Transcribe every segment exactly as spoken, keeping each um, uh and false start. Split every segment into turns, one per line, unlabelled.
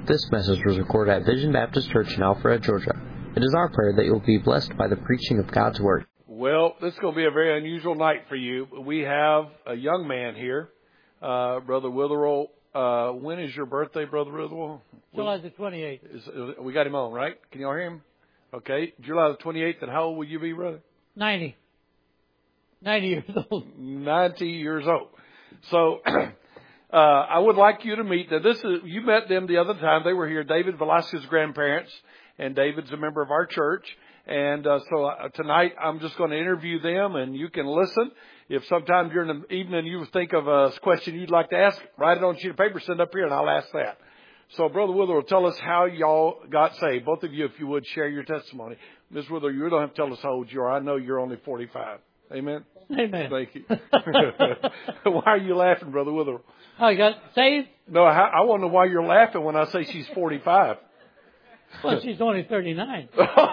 This message was recorded at Vision Baptist Church in Alpharetta, Georgia. It is our prayer that you will be blessed by the preaching of God's Word.
Well, this is going to be a very unusual night for you. We have a young man here, uh, Brother Witherell. Uh, when is your birthday, Brother Witherell?
July the twenty-eighth.
Is, uh, we got him on, right? Can y'all hear him? Okay. July the twenty-eighth. And how old will you be, brother?
ninety. ninety years old.
ninety years old. So, uh, I would like you to meet them. This is, you met them the other time. They were here. David Velasquez's grandparents. And David's a member of our church. And uh, so uh, tonight I'm just going to interview them, and you can listen. If sometime during the evening you think of a question you'd like to ask, write it on a sheet of paper, send it up here, and I'll ask that. So Brother Witherell, tell us how y'all got saved. Both of you, if you would, share your testimony. Miz Witherell, you don't have to tell us how old you are. I know you're only forty-five. Amen?
Amen.
Thank you. Why are you laughing, Brother Witherell?
I got saved?
No, I, I want to know why you're laughing when I say she's forty-five.
Well, she's only thirty-nine.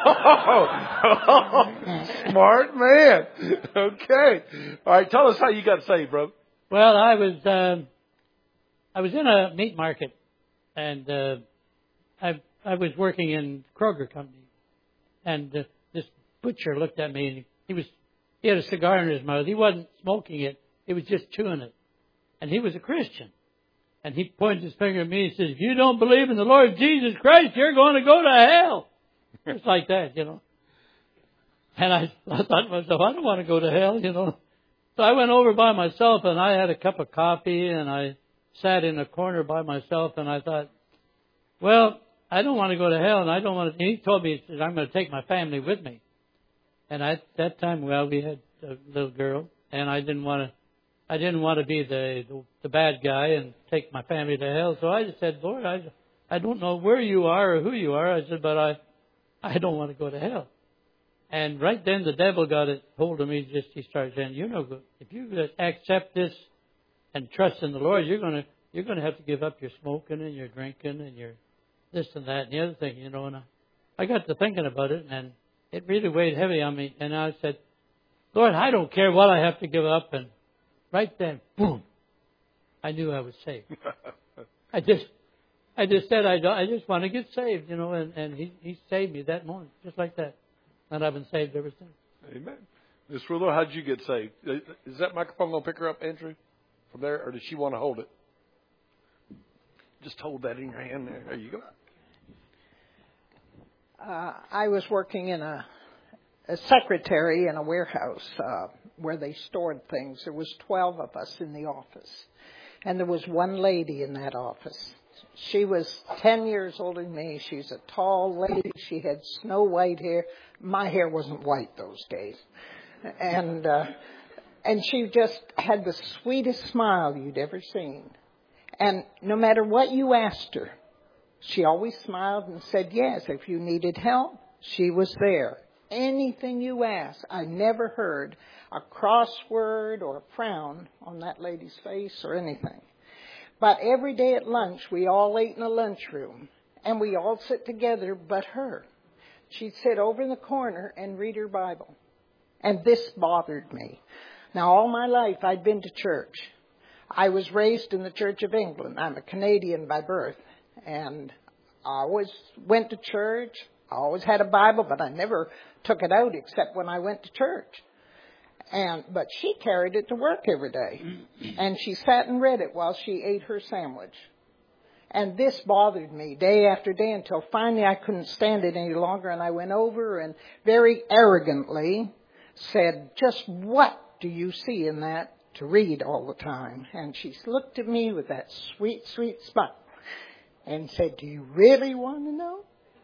Smart man. Okay. All right. Tell us how you got saved, brother.
Well, I was um, I was in a meat market, and uh, I I was working in Kroger company, and uh, this butcher looked at me, and he was he had a cigar in his mouth. He wasn't smoking it; he was just chewing it, and he was a Christian. And he points his finger at me and says, if you don't believe in the Lord Jesus Christ, you're going to go to hell. Just like that, you know. And I, I thought to myself, I don't want to go to hell, you know. So I went over by myself, and I had a cup of coffee, and I sat in a corner by myself, and I thought, well, I don't want to go to hell, and I don't want to. And he told me, he said, I'm going to take my family with me. And at that time, well, we had a little girl, and I didn't want to. I didn't want to be the, the the bad guy and take my family to hell. So I just said, Lord, I, I don't know where you are or who you are. I said, but I I don't want to go to hell. And right then the devil got a hold of me. Just he started saying, you know, if you accept this and trust in the Lord, you're gonna you're gonna have to give up your smoking and your drinking and your this and that and the other thing, you know. And I, I got to thinking about it, and it really weighed heavy on me. And I said, Lord, I don't care what I have to give up. And right then, boom, I knew I was saved. I just I just said, I, don't, I just want to get saved, you know, and, and he, he saved me that morning, just like that. And I've been saved ever since.
Amen. Miz Witherell, how did you get saved? Is that microphone going to pick her up, Andrew, from there, or does she want to hold it? Just hold that in your hand there. There you go.
Uh, I was working in a, a secretary in a warehouse uh, where they stored things. There was twelve of us in the office. And there was one lady in that office. She was ten years older than me. She's a tall lady. She had snow white hair. My hair wasn't white those days. And uh, and she just had the sweetest smile you'd ever seen. And no matter what you asked her, she always smiled and said yes. If you needed help, she was there. Anything you asked, I never heard a crossword or a frown on that lady's face or anything. But every day at lunch, we all ate in a lunchroom, and we all sit together but her. She'd sit over in the corner and read her Bible. And this bothered me. Now, all my life, I'd been to church. I was raised in the Church of England. I'm a Canadian by birth. And I always went to church. I always had a Bible, but I never took it out except when I went to church. And but she carried it to work every day. And she sat and read it while she ate her sandwich. And this bothered me day after day until finally I couldn't stand it any longer. And I went over and very arrogantly said, just what do you see in that to read all the time? And she looked at me with that sweet, sweet smile and said, do you really want to know?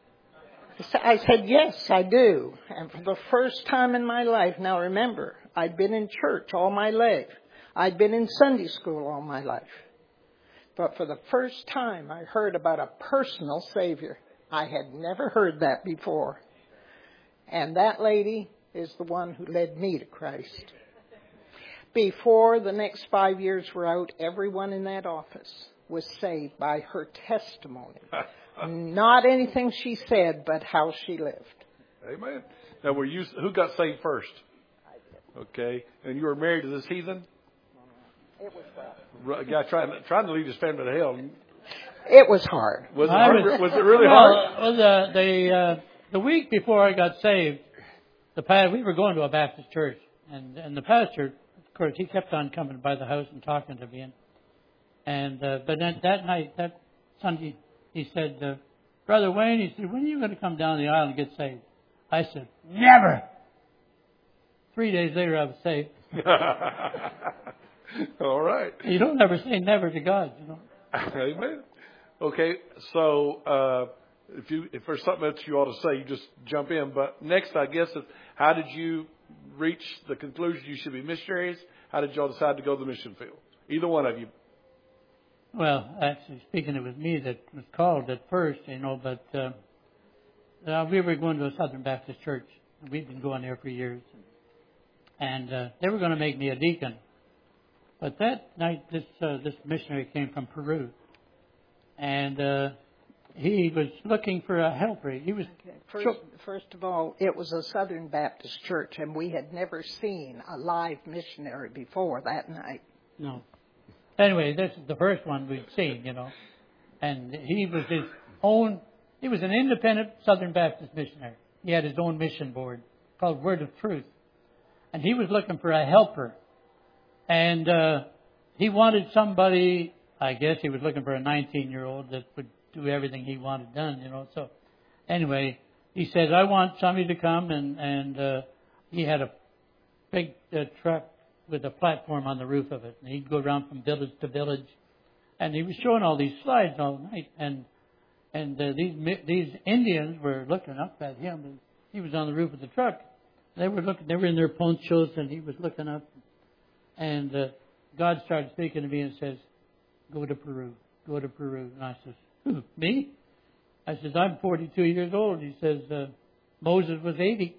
I said, yes, I do. And for the first time in my life, now remember, I'd been in church all my life. I'd been in Sunday school all my life. But for the first time, I heard about a personal Savior. I had never heard that before. And that lady is the one who led me to Christ. Before the next five years were out, everyone in that office was saved by her testimony. Not anything she said, but how she lived.
Amen. Now, were you who got saved first?
I did.
Okay. And you were married to this heathen?
It was that.
A guy trying, trying to lead his family to hell.
It was hard.
Was it,
I
hard?
was,
was it really
well,
hard?
Well, the the uh, the week before I got saved, the pa- we were going to a Baptist church, and and the pastor, of course, he kept on coming by the house and talking to me, and and uh, but then that night, that Sunday, he said, uh, Brother Wayne, he said, when are you going to come down the aisle and get saved? I said, never. Three days later, I was saved.
All right.
You don't ever say never to God, you know.
Amen. Okay, so uh, if you if there's something else you ought to say, you just jump in. But next, I guess, is how did you reach the conclusion you should be missionaries? How did y'all decide to go to the mission field? Either one of you.
Well, actually, speaking, it was me that was called at first, you know, but uh, uh, we were going to a Southern Baptist church. We've been going there for years. And uh, they were going to make me a deacon. But that night, this uh, this missionary came from Peru. And uh, he was looking for a helper. He was
Okay. First,
sure.
first of all, it was a Southern Baptist church, and we had never seen a live missionary before that night.
No. Anyway, this is the first one we'd seen, you know. And he was his own, he was an independent Southern Baptist missionary. He had his own mission board called Word of Truth. And he was looking for a helper. And uh, he wanted somebody, I guess he was looking for a nineteen-year-old that would do everything he wanted done, you know. So anyway, he said, I want somebody to come, and, and uh, he had a big uh, truck with a platform on the roof of it. And he'd go around from village to village. And he was showing all these slides all night. And and uh, these these Indians were looking up at him. He was on the roof of the truck. They were looking. They were in their ponchos, and he was looking up. And uh, God started speaking to me and says, "Go to Peru. Go to Peru." And I says, "Who, me?" I says, "I'm forty-two years old." He says, uh, "Moses was eighty."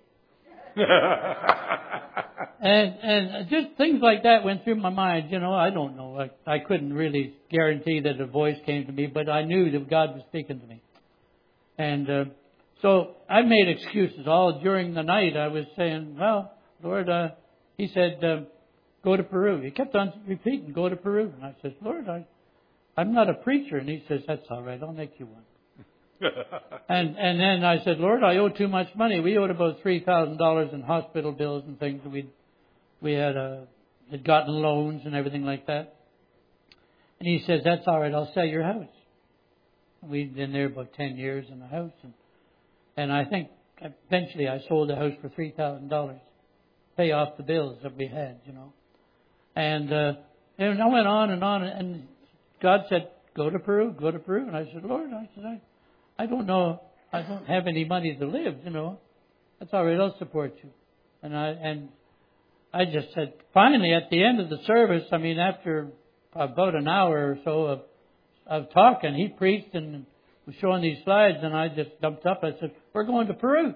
And and just things like that went through my mind. You know, I don't know. I, I couldn't really guarantee that a voice came to me, but I knew that God was speaking to me. And uh, so I made excuses all during the night. I was saying, well, Lord, uh, he said, uh, go to Peru. He kept on repeating, go to Peru. And I said, Lord, I, I'm not a preacher. And he says, that's all right. I'll make you one. and and then I said, Lord, I owe too much money. We owed about three thousand dollars in hospital bills and things. We we had uh, had gotten loans and everything like that. And he says, that's all right. I'll sell your house. We'd been there about ten years in the house, and and I think eventually I sold the house for three thousand dollars, pay off the bills that we had, you know. And uh, and I went on and on, and God said, go to Peru, go to Peru. And I said, Lord, I said, I. I don't know. I don't have any money to live, you know. That's all right. I'll support you. And I and I just said, finally, at the end of the service, I mean, after about an hour or so of of talking, he preached and was showing these slides, and I just jumped up. I said, we're going to Peru.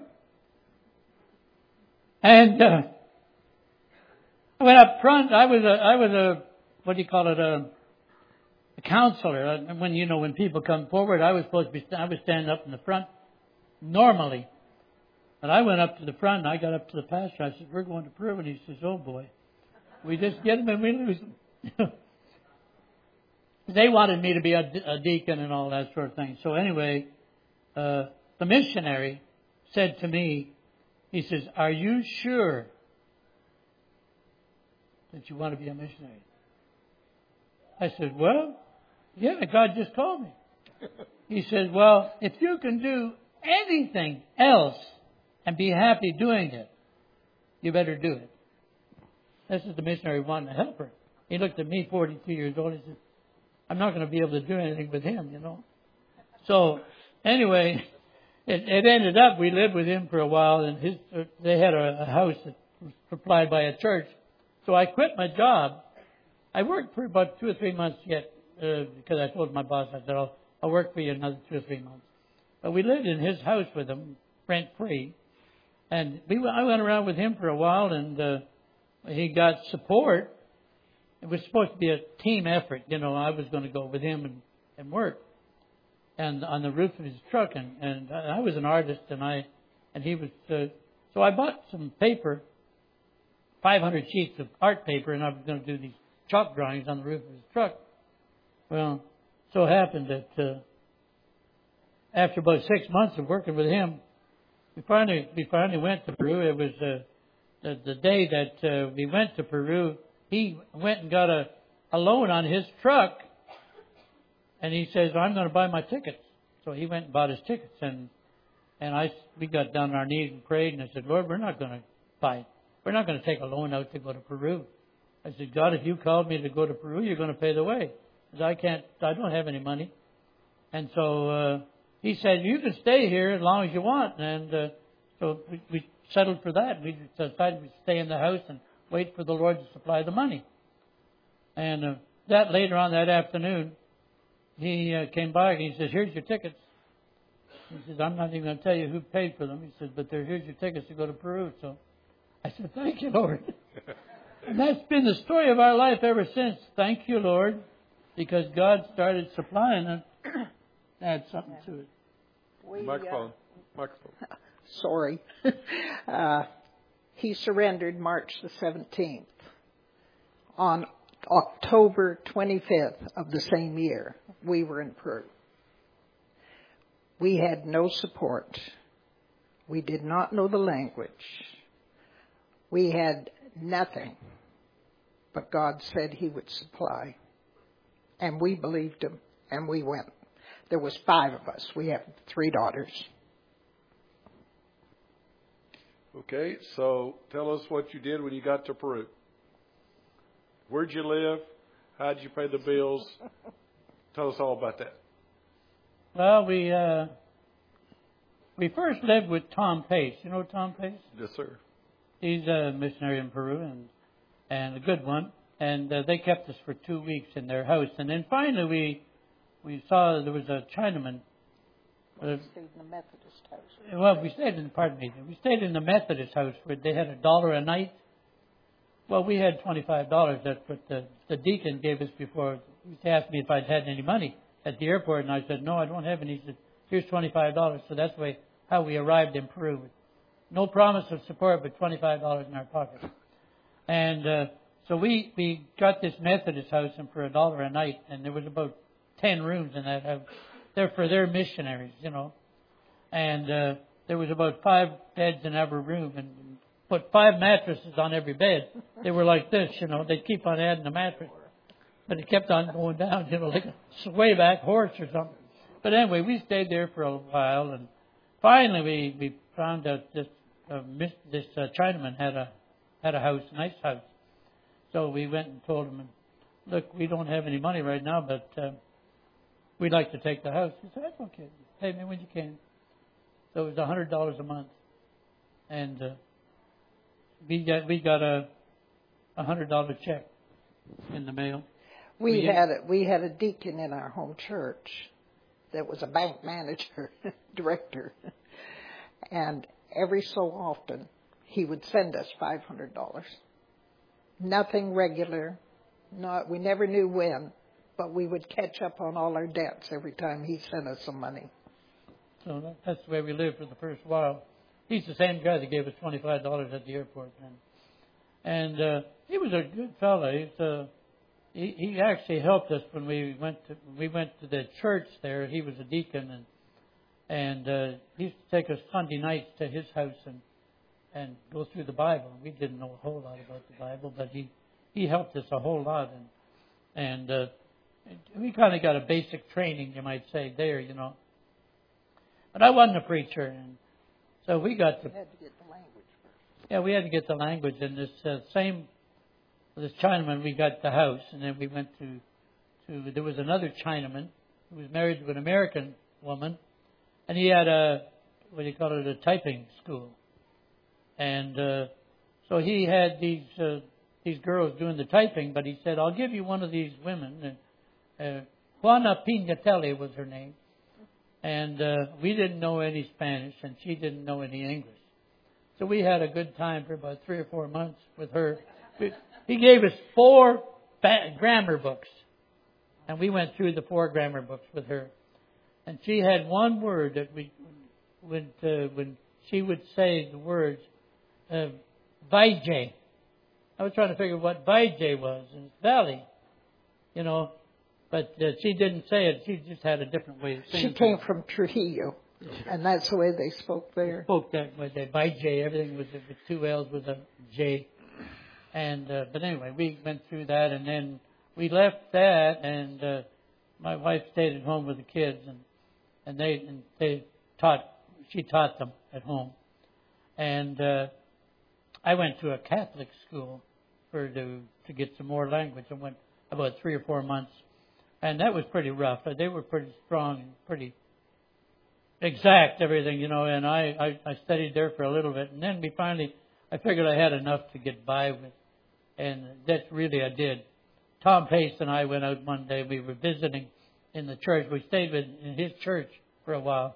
And uh, I went up front. I was a, I was a, what do you call it, a A counselor. And when you know when people come forward, I was supposed to be. I was standing up in the front normally, but I went up to the front and I got up to the pastor. I said, "We're going to Peru," and he says, "Oh boy, we just get them and we lose them." They wanted me to be a, a deacon and all that sort of thing. So anyway, uh, the missionary said to me, he says, "Are you sure that you want to be a missionary?" I said, well, yeah, God just called me. He said, well, if you can do anything else and be happy doing it, you better do it. This is the missionary wanting to help her. He looked at me, forty-two years old. He said, I'm not going to be able to do anything with him, you know. So anyway, it, it ended up, we lived with him for a while, and his, they had a, a house that was supplied by a church. So I quit my job. I worked for about two or three months yet, uh, because I told my boss, I said, I'll, I'll work for you another two or three months. But we lived in his house with him, rent-free. And we, I went around with him for a while, and uh, he got support. It was supposed to be a team effort. You know, I was going to go with him and, and work and on the roof of his truck. And, and I was an artist, and I and he was... Uh, so I bought some paper, five hundred sheets of art paper, and I was going to do these chalk drawings on the roof of his truck. Well, so happened that uh, after about six months of working with him, we finally we finally went to Peru. It was uh, the the day that uh, we went to Peru. He went and got a, a loan on his truck, and he says, "I'm going to buy my tickets." So he went and bought his tickets, and and I we got down on our knees and prayed, and I said, "Lord, we're not going to buy, we're not going to take a loan out to go to Peru." I said, "God, if you called me to go to Peru, you're going to pay the way. Because I can't, I don't have any money." And so uh, he said, "You can stay here as long as you want." And uh, so we, we settled for that. We decided we'd stay in the house and wait for the Lord to supply the money. And uh, that later on that afternoon, he uh, came by and he says, "Here's your tickets." He says, "I'm not even going to tell you who paid for them." He says, "But there, here's your tickets to go to Peru." So I said, "Thank you, Lord." And that's been the story of our life ever since. Thank you, Lord, because God started supplying and add something to it.
We,
Microphone.
Uh,
Microphone.
Sorry. uh, he surrendered March the seventeenth. On October twenty-fifth of the same year, we were in Peru. We had no support. We did not know the language. We had nothing. But God said He would supply. And we believed Him, and we went. There was five of us. We have three daughters.
Okay, so tell us what you did when you got to Peru. Where'd you live? How'd you pay the bills? Tell us all about that.
Well, we uh, we first lived with Tom Pace. You know Tom Pace?
Yes, sir.
He's a missionary in Peru and and a good one. And uh, they kept us for two weeks in their house. And then finally we we saw there was a Chinaman.
We stayed in the Methodist house.
Well, we stayed in, pardon me, we stayed in the Methodist house where they had a dollar a night. Well, we had twenty-five dollars. That's what the, the deacon gave us before. He asked me if I'd had any money at the airport, and I said, "No, I don't have any." He said, "Here's twenty-five dollars. So that's the way how we arrived in Peru. No promise of support, but twenty-five dollars in our pocket. And uh, so we, we got this Methodist house and for a dollar a night, and there was about ten rooms in that house. They're for their missionaries, you know. And uh, there was about five beds in every room, and put five mattresses on every bed. They were like this, you know. They'd keep on adding a mattress. But it kept on going down, you know, like a swayback horse or something. But anyway, we stayed there for a while, and finally we, we found out this uh, this uh, Chinaman had a had a house, a nice house. So we went and told him, "Look, we don't have any money right now, but uh, we'd like to take the house." He said, "That's okay. Pay me when you can." So it was a hundred dollars a month, and uh, we got we got a a hundred dollar check in the mail.
We,
we
had a, we had a deacon in our home church that was a bank manager, director, and every so often he would send us five hundred dollars. Nothing regular, not we never knew when, but we would catch up on all our debts every time he sent us some money.
So that, that's the way we lived for the first while. He's the same guy that gave us twenty-five dollars at the airport then. And uh, he was a good fellow. He's, uh, he, he actually helped us when we went to we went to the church there. He was a deacon, and and uh, he used to take us Sunday nights to his house and and go through the Bible. We didn't know a whole lot about the Bible, but he, he helped us a whole lot. And, and uh, we kind of got a basic training, you might say, there, you know. But I wasn't a preacher, and so we got to...
We had to get the language first.
Yeah, we had to get the language. And this uh, same, this Chinaman, we got the house, and then we went to, to, there was another Chinaman who was married to an American woman, and he had a, what do you call it, a typing school. And uh, so he had these uh, these girls doing the typing, but he said, "I'll give you one of these women." And, uh, Juana Pignatelli was her name. And uh, we didn't know any Spanish, and she didn't know any English. So we had a good time for about three or four months with her. He gave us four ba- grammar books, and we went through the four grammar books with her. And she had one word that we, when, uh, when she would say the words, Uh, I was trying to figure what Vaije was, and it's valley, you know. But uh, she didn't say it. She just had a different way of saying it.
She came from Trujillo, and that's the way they spoke there.
Spoke that way. They by J. Everything was with two L's with a J. And uh, but anyway, we went through that, and then we left that, and uh, my wife stayed at home with the kids, and and they and they taught. She taught them at home, and uh, I went to a Catholic school for to to get some more language. I went about three or four months, and that was pretty rough. They were pretty strong and pretty exact, everything, you know. And I, I I studied there for a little bit, and then we finally I figured I had enough to get by with, and that really I did. Tom Pace and I went out one day. We were visiting in the church. We stayed with, in his church for a while.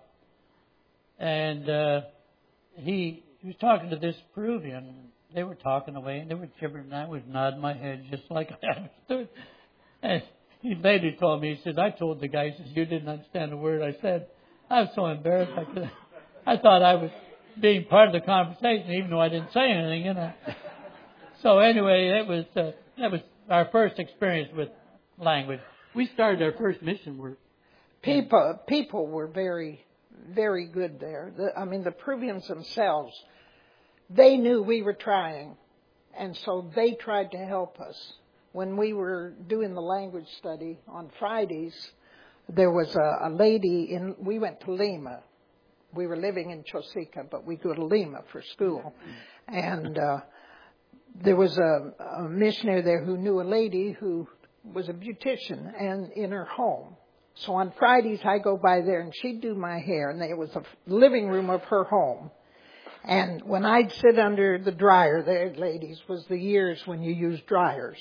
And uh, he, he was talking to this Peruvian. They were talking away, and they were gibbering, and I was nodding my head just like I understood. And he later told me, he said, I told the guy, he says, you didn't understand a word I said. I was so embarrassed. I, could, I thought I was being part of the conversation, even though I didn't say anything, you know. So anyway, that was uh, that was our first experience with language. We started our first mission work.
People, people were very, very good there. The, I mean, the Peruvians themselves, they knew we were trying, and so they tried to help us. When we were doing the language study on Fridays, there was a, a lady in. We went to Lima. We were living in Chosica, but we go to Lima for school, and uh, there was a, a missionary there who knew a lady who was a beautician and in her home. So on Fridays I go by there and she'd do my hair, and it was a living room of her home. And when I'd sit under the dryer there, ladies, was the years when you used dryers.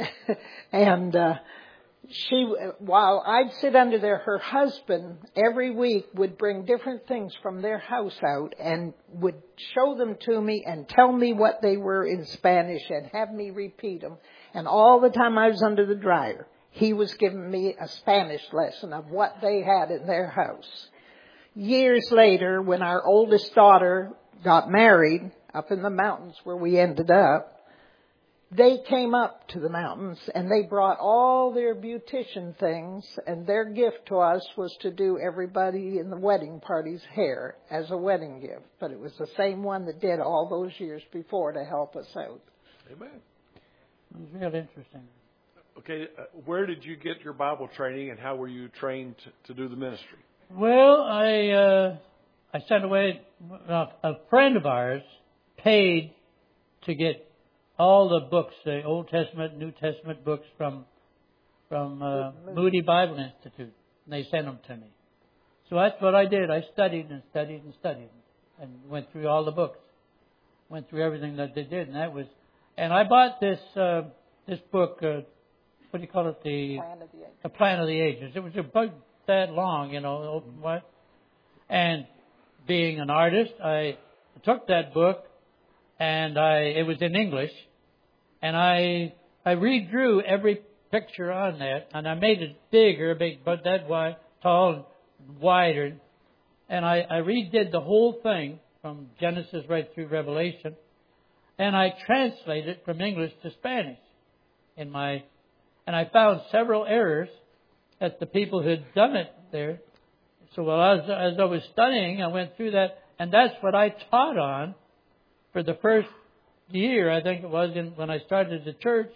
and uh, she, while I'd sit under there, her husband every week would bring different things from their house out and would show them to me and tell me what they were in Spanish and have me repeat them. And all the time I was under the dryer, he was giving me a Spanish lesson of what they had in their house. Years later, when our oldest daughter got married up in the mountains where we ended up, they came up to the mountains and they brought all their beautician things, and their gift to us was to do everybody in the wedding party's hair as a wedding gift. But it was the same one that did all those years before to help us out.
Amen.
It was real interesting.
Okay, uh, where did you get your Bible training, and how were you trained to, to do the ministry?
Well, I uh, I sent away, uh, a friend of ours paid to get all the books, the Old Testament, New Testament books from from uh, Moody Bible Institute, and they sent them to me. So that's what I did. I studied and studied and studied, and went through all the books, went through everything that they did, and that was. And I bought this uh, this book. Uh, what do you call it? The
Plan of the Ages.
The Plan of the Ages. It was about that long, you know. What? And being an artist, I took that book, and I it was in English, and I I redrew every picture on that, and I made it bigger, big, but that wide, tall, and wider, and I, I redid the whole thing from Genesis right through Revelation, and I translated it from English to Spanish in my, and I found several errors that the people who had done it there. So while I was, as I was studying, I went through that, and that's what I taught on for the first year, I think it was, in, when I started the church.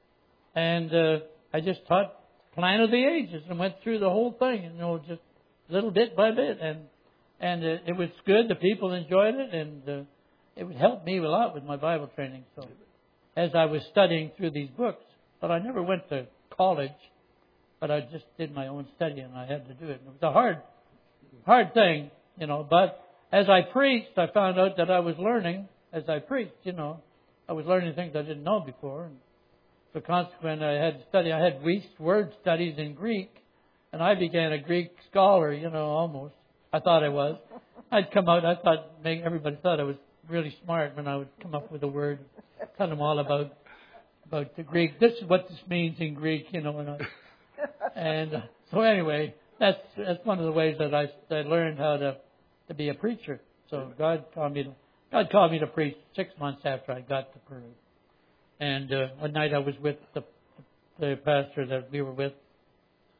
And uh, I just taught Plan of the Ages and went through the whole thing, you know, just little bit by bit. And and uh, it was good. The people enjoyed it, and uh, it would help me a lot with my Bible training. So as I was studying through these books, but I never went to college, but I just did my own study, and I had to do it. And it was a hard, hard thing, you know. But as I preached, I found out that I was learning as I preached, you know. I was learning things I didn't know before. And so consequently, I had to study. I had word studies in Greek, and I began a Greek scholar, you know, almost. I thought I was. I'd come out, I thought, everybody thought I was really smart when I would come up with a word, tell them all about about the Greek. This is what this means in Greek, you know. And, I, and uh, so anyway, that's that's one of the ways that I, I learned how to, to be a preacher. So God called me to, God called me to preach six months after I got to Peru. And uh, one night I was with the, the pastor that we were with,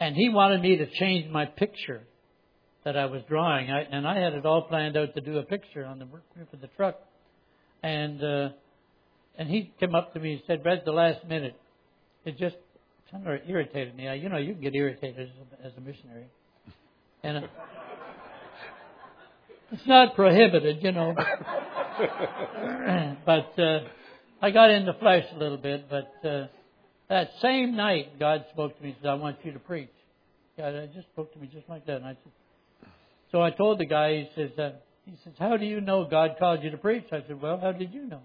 And he wanted me to change my picture that I was drawing. I, and I had it all planned out to do a picture on the roof of the truck. And uh, and he came up to me and said, right at the last minute, it just kind of irritated me. I, you know, you can get irritated as a, as a missionary. And uh, it's not prohibited, you know. But uh, I got in the flesh a little bit. But uh, that same night, God spoke to me and said, I want you to preach. God just spoke to me just like that. And I said, so I told the guy, he says, uh, he says, how do you know God called you to preach? I said, well, how did you know?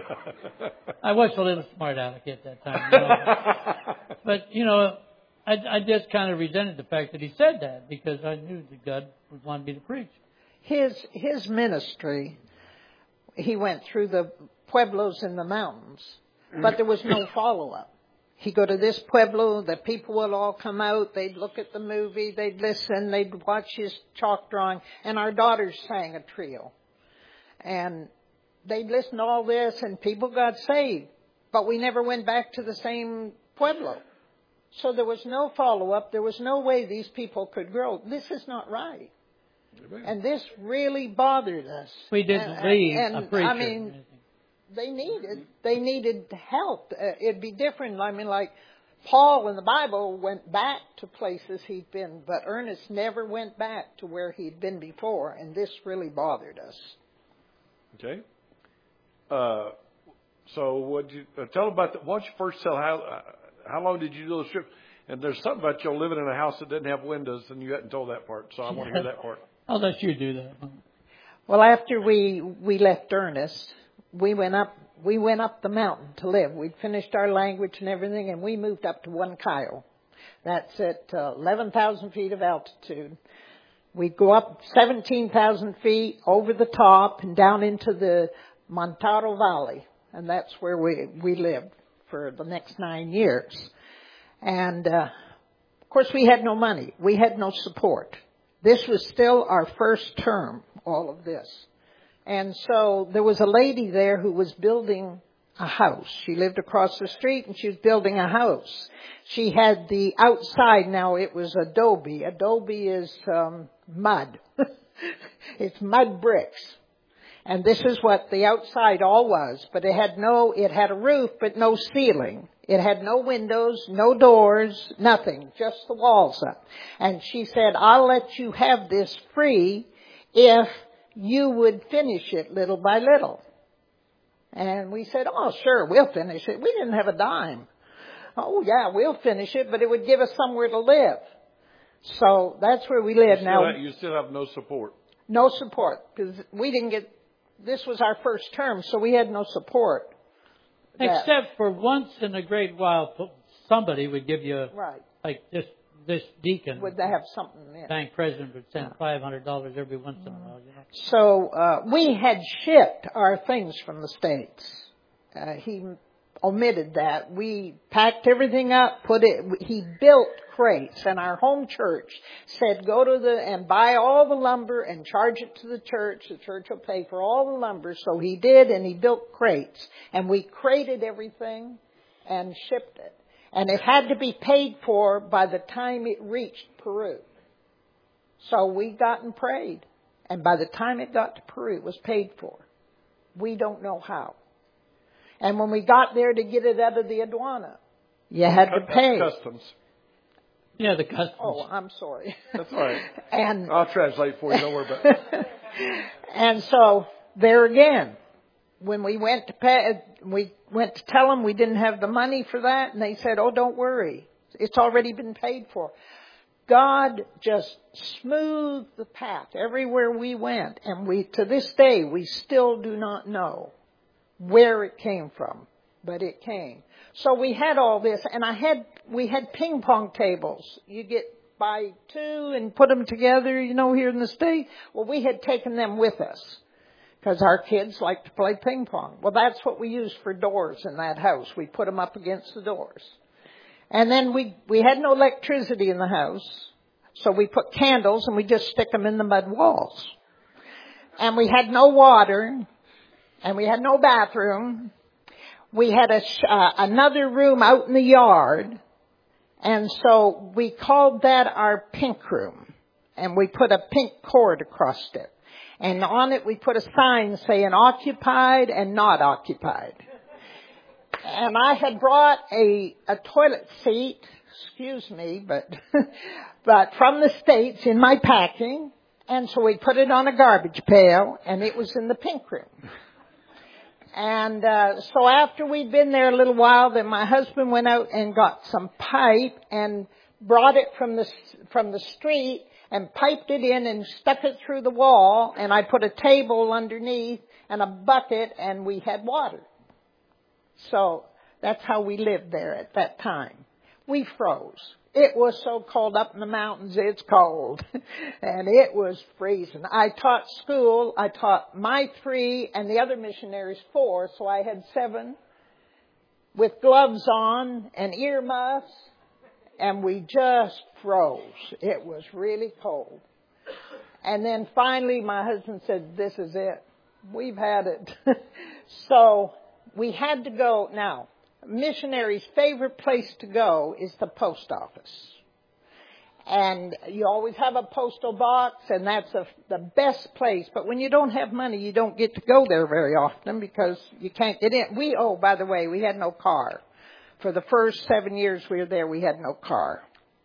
I was a little smart aleck at that time. You know? But, you know, I, I just kind of resented the fact that he said that because I knew that God would want me to preach.
His his ministry, he went through the pueblos in the mountains, but there was no follow-up. He'd go to this pueblo, the people would all come out, they'd look at the movie, they'd listen, they'd watch his chalk drawing, and our daughters sang a trio. And they'd listen to all this, and people got saved. But we never went back to the same pueblo. So there was no follow-up. There was no way these people could grow. This is not right. Amen. And this really bothered us.
We didn't and, leave
and,
a preacher.
I mean, they needed they needed help. Uh, it'd be different. I mean, like Paul in the Bible went back to places he'd been, but Ernest never went back to where he'd been before, and this really bothered us.
Okay. Uh, so, what you uh, tell about the? Why don't you first tell how uh, how long did you do the trip? And there's something about you living in a house that didn't have windows, and you hadn't told that part. So I want to hear that part.
I'll let you do that.
Well, after we we left Ernest, we went up we went up the mountain to live. We'd finished our language and everything, and we moved up to Huancayo. That's at uh, eleven thousand feet of altitude. We'd go up seventeen thousand feet over the top and down into the Montaro Valley, and that's where we we lived for the next nine years. And uh, of course, we had no money. We had no support. This was still our first term, all of this. And so there was a lady there who was building a house. She lived across the street and she was building a house. She had the outside, now it was adobe. Adobe is um, mud. It's mud bricks. And this is what the outside all was. But it had no, it had a roof, but no ceiling. It had no windows, no doors, nothing, just the walls up. And she said, I'll let you have this free if you would finish it little by little. And we said, oh, sure, we'll finish it. We didn't have a dime. Oh, yeah, we'll finish it, but it would give us somewhere to live. So that's where we live
you
now.
Have, you still have no support.
No support, because we didn't get, this was our first term, so we had no support.
Except that, for once in a great while, somebody would give you, a,
right.
like this this deacon.
Would they have something in?
Bank president would send five hundred dollars every once in a while. You know?
So uh, we had shipped our things from the States. Uh, he omitted that. We packed everything up, put it. He built crates, and our home church said, "Go to the and buy all the lumber and charge it to the church. The church will pay for all the lumber." So he did, and he built crates, and we crated everything and shipped it. And it had to be paid for by the time it reached Peru. So we got and prayed, and by the time it got to Peru, it was paid for. We don't know how. And when we got there to get it out of the aduana, you had to pay.
Customs.
Yeah, the customs.
Oh, I'm sorry.
That's all right.
And
I'll translate for you. Don't worry about it.
And so there again, when we went to pay, we went to tell them we didn't have the money for that, and they said, "Oh, don't worry, it's already been paid for." God just smoothed the path everywhere we went, and we to this day we still do not know where it came from, but it came. So we had all this, and I had we had ping pong tables. You get buy two and put them together, you know, here in the state. Well, we had taken them with us because our kids like to play ping pong. Well, that's what we used for doors in that house. We put them up against the doors. And then we we had no electricity in the house, so we put candles and we just stick them in the mud walls. And we had no water, and we had no bathroom. We had a uh, another room out in the yard, And so we called that our pink room. And we put a pink cord across it. And on it we put a sign saying occupied and not occupied. And I had brought a, a toilet seat, excuse me, but, but from the States in my packing. And so we put it on a garbage pail and it was in the pink room. And uh, so after we'd been there a little while, then my husband went out and got some pipe and brought it from the from the street and piped it in and stuck it through the wall. And I put a table underneath and a bucket, and we had water. So that's how we lived there at that time. We froze. It was so cold up in the mountains, it's cold. And it was freezing. I taught school. I taught my three and the other missionaries four. So I had seven with gloves on and earmuffs. And we just froze. It was really cold. And then finally my husband said, this is it. We've had it. So we had to go. Now, a missionary's favorite place to go is the post office. And you always have a postal box, and that's a, the best place. But when you don't have money, you don't get to go there very often because you can't get in. We, oh, by the way, we had no car. For the first seven years we were there, we had no car.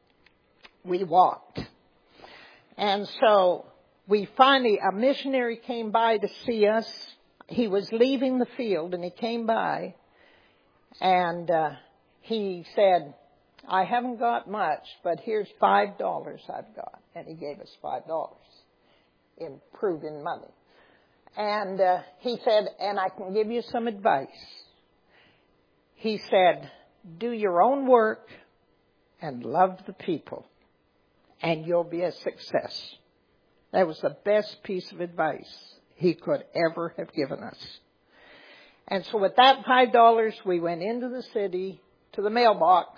We walked. And so we finally, a missionary came by to see us. He was leaving the field, and he came by. And uh, he said, I haven't got much, but here's five dollars I've got. And he gave us five dollars in proven money. And uh, he said, and I can give you some advice. He said, do your own work and love the people, and you'll be a success. That was the best piece of advice he could ever have given us. And so with that five dollars, we went into the city to the mailbox,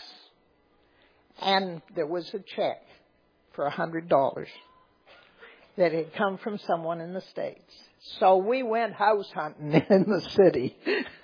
and there was a check for a hundred dollars that had come from someone in the States. So we went house hunting in the city,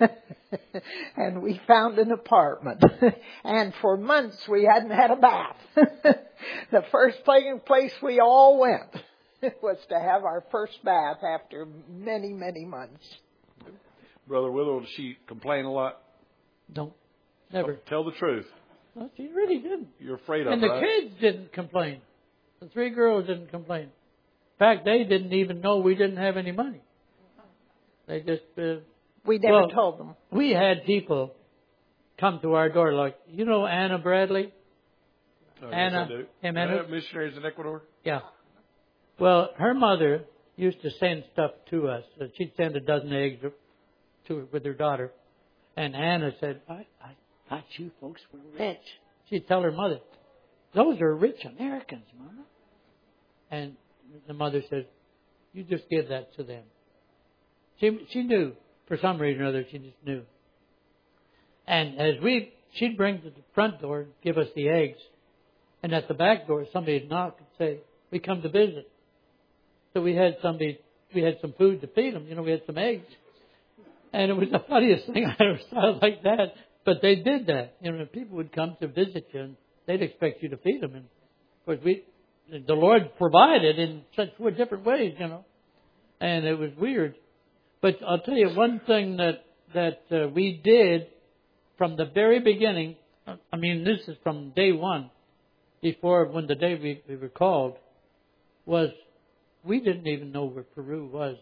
and we found an apartment. And for months we hadn't had a bath. The first place we all went was to have our first bath after many, many months.
Brother Willow, does she complain a lot?
No, never.
Oh, tell the truth.
No, she really didn't.
You're afraid of
and
her,
the
right?
kids didn't complain. The three girls didn't complain. In fact, they didn't even know we didn't have any money. They just... Uh,
we never
well,
told them.
We had people come to our door like, you know Anna Bradley?
Oh,
Anna
yes,
Jimenez?
I have missionaries in Ecuador?
Yeah. Well, her mother used to send stuff to us. She'd send a dozen eggs to her with her daughter. And Anna said, I, I thought you folks were rich. She'd tell her mother, those are rich Americans, Mama. And the mother said, you just give that to them. She she knew. For some reason or other, she just knew. And as we, she'd bring to the front door, give us the eggs. And at the back door, somebody would knock and say, we come to visit. So we had somebody, we had some food to feed them. You know, we had some eggs. And it was the funniest thing I ever saw like that. But they did that. You know, people would come to visit you and they'd expect you to feed them. And of course, we, the Lord provided in such different ways, you know. And it was weird. But I'll tell you one thing that, that uh, we did from the very beginning. I mean, this is from day one, before when the day we, we were called, was we didn't even know where Peru was.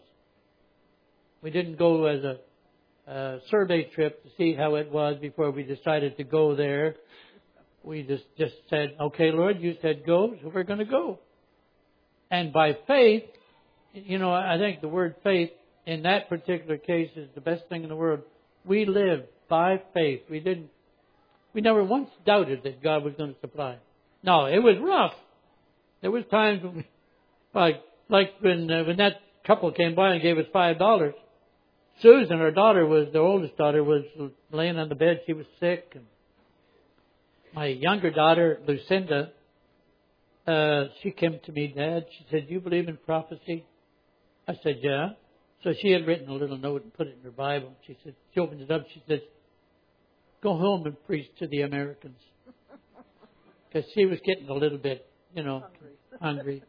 We didn't go as a, a survey trip to see how it was before we decided to go there. We just, just said, okay, Lord, you said go, so we're going to go. And by faith, you know, I think the word faith in that particular case is the best thing in the world. We lived by faith. We didn't, we never once doubted that God was going to supply. No, it was rough. There was times when we, like, like when, uh, when that couple came by and gave us five dollars. Susan, our daughter, was, the oldest daughter, was laying on the bed. She was sick. And my younger daughter, Lucinda, uh, she came to me, Dad. She said, do you believe in prophecy? I said, yeah. So she had written a little note and put it in her Bible. She said, she opened it up. She said, go home and preach to the Americans. because she was getting a little bit, you know, hungry. hungry.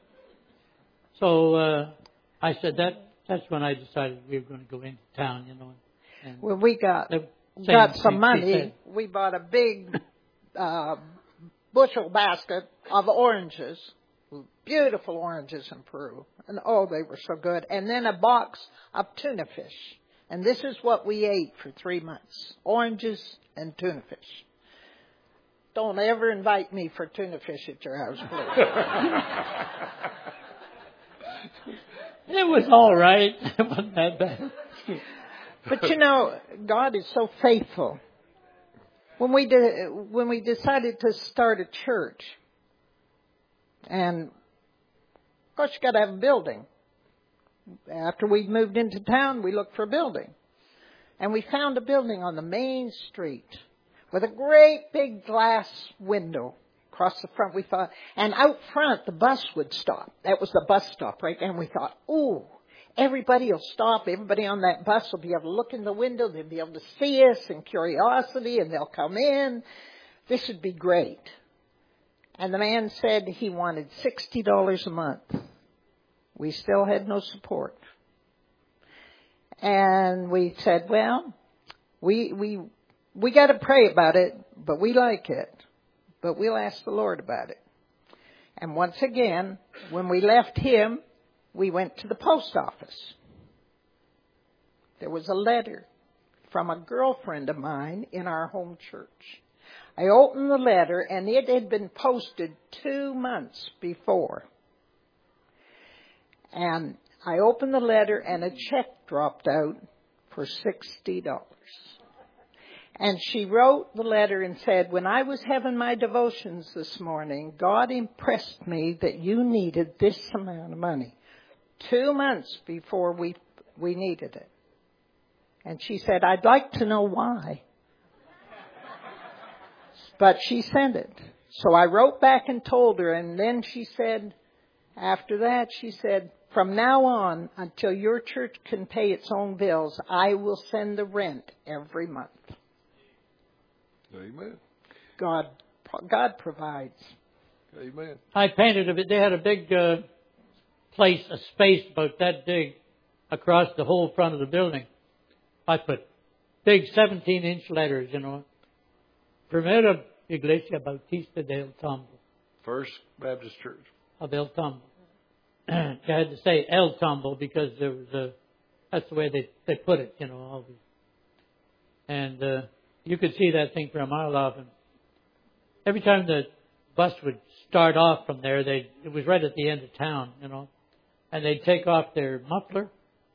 So uh, I said that. That's when I decided we were going to go into town, you know. And
When we got
the
got
same
some
thing she
money,
said.
we bought a big uh, bushel basket of oranges, beautiful oranges in Peru, and oh, they were so good. And then a box of tuna fish, and this is what we ate for three months: oranges and tuna fish. Don't ever invite me for tuna fish at your house, please.
It was all right. It wasn't that bad.
But you know, God is so faithful. When we de- when we decided to start a church, and of course you got to have a building. After we moved into town, we looked for a building, and we found a building on the main street with a great big glass window across the front. We thought, and out front the bus would stop. That was the bus stop right there. And we thought, ooh, everybody will stop. Everybody on that bus will be able to look in the window. They'll be able to see us in curiosity, and they'll come in. This would be great. And the man said he wanted sixty dollars a month. We still had no support. And we said, well, we we we got to pray about it, but we like it. But we'll ask the Lord about it. And once again, when we left him, we went to the post office. There was a letter from a girlfriend of mine in our home church. I opened the letter, and it had been posted two months before. And I opened the letter, and a check dropped out for sixty dollars. And she wrote the letter and said, when I was having my devotions this morning, God impressed me that you needed this amount of money. Two months before we we needed it. And she said, I'd like to know why. But she sent it. So I wrote back and told her, and then she said, after that, she said, from now on, until your church can pay its own bills, I will send the rent every month.
Amen.
God, God provides.
Amen.
I painted a bit. They had a big uh, place, a space about that big across the whole front of the building. I put big seventeen-inch letters, you know. Primera Iglesia Bautista de El Tambo.
First Baptist Church.
Of El Tambo. I had to say El Tambo because there was a, that's the way they, they put it, you know. All these. And uh, you could see that thing for a mile off. And every time the bus would start off from there, they it was right at the end of town, you know. And they'd take off their muffler.